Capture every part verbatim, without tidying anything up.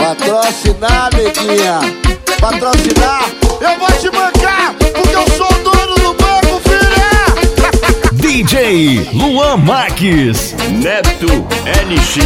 Patrocinar, neguinha, patrocinar. Eu vou te bancar, porque eu sou o dono do banco, filha. D J Luan Marques, Neto N X.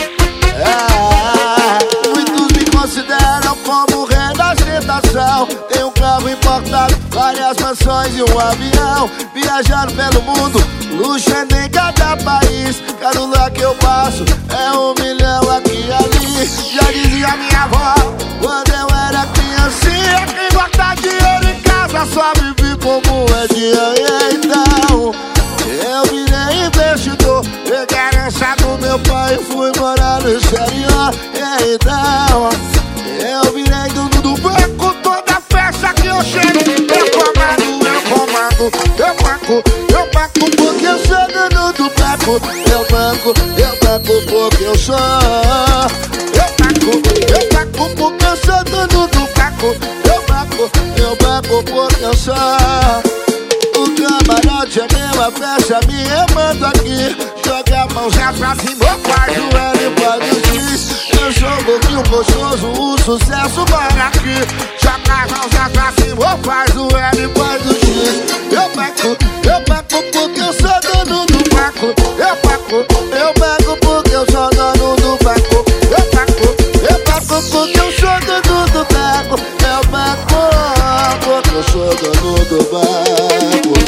É, muitos me consideram como o rei da ostentação. Tenho um carro importado, várias mansões e um avião. Viajando pelo mundo, luxando em cada país. Cada lugar que eu passo é um milhão aqui e ali. Já dizia minha avó, quando eu era criancinha, quem guarda dinheiro em casa só vive como é dia. Então eu virei investidor, peguei a herança do meu pai e fui morar no exterior. Então eu virei dono do banco, toda festa que eu chego eu comando, eu comando, eu banco, eu banco porque eu sou dono do banco. Eu banco, eu banco porque eu sou. Eu banco, eu banco porque eu sou dono do banco. Eu banco, eu banco porque eu sou. O camarote é meu, a festa minha, eu mando aqui. Joga a mãozinha pra cima, faz o L e faz o X. Eu sou um pouquinho gostoso, o sucesso vai aqui. Joga as mãozinhas pra cima, faz o L e faz o X. Eu banco, eu banco porque eu sou dono do banco. Eu banco, eu banco porque eu sou dono do banco. Eu banco, eu banco porque eu sou dono do banco. Eu banco porque eu sou dono do banco.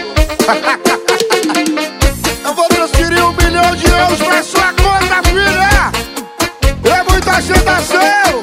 Eu vou transferir um milhão de euros pra sua conta, filha. É muita agitação.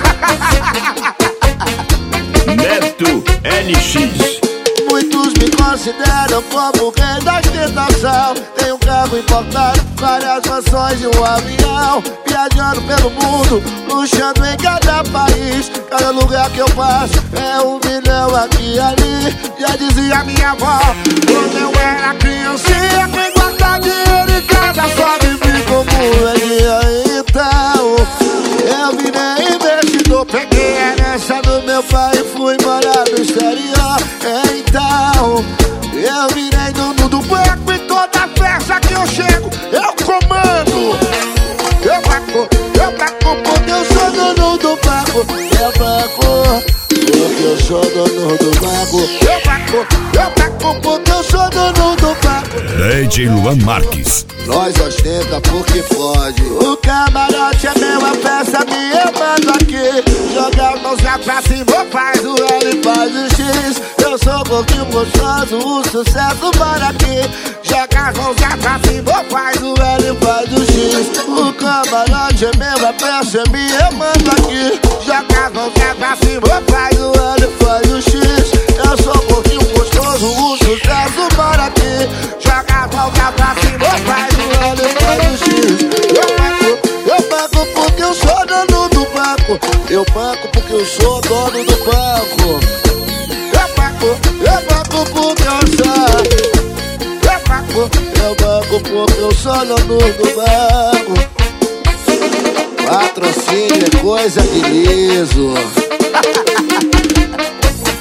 Neto N X. Muitos me consideram como o rei da ostentação. Tenho um carro importado, várias mansões e um avião. Viajando pelo mundo, luxando em cada país. Cada lugar que eu passo é um milhão aqui e ali. Já dizia minha avó, quando eu era criancinha, quem guarda dinheiro em casa só vive como é dia. Então eu virei investidor, peguei a herança do meu pai e fui morar no exterior. Então eu virei dono do banco e toda festa que eu chego eu comando. Eu banco, eu banco porque eu sou dono do banco. Eu banco porque eu sou dono do banco. Eu banco, eu banco porque eu sou dono do banco. D J Luan Marques. Nós ostenta porque pode. O camarote é meu, a festa minha, eu mando aqui. Joga a mãozinha pra cima, faz o L, faz o X. Eu sou um pouquinho gostoso, o sucesso mora aqui. Joga as mãozinhas pra cima, faz o L, faz o X. O camarote é meu, a festa é minha, eu mando aqui. Joga as mãozinhas pra cima, faz o L, faz o X. Eu sou um pouquinho gostoso, o sucesso mora aqui. Joga as mãozinhas pra cima, faz o L, faz o X. Eu banco, eu banco porque eu sou dono do banco. Eu banco porque eu sou dono do banco. Eu banco, eu banco porque eu sou. Eu banco, eu banco porque eu sou dono do banco. Patrocínio é coisa de liso.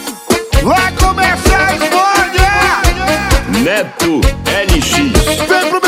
Vai começar a história. Neto N X. Vem pro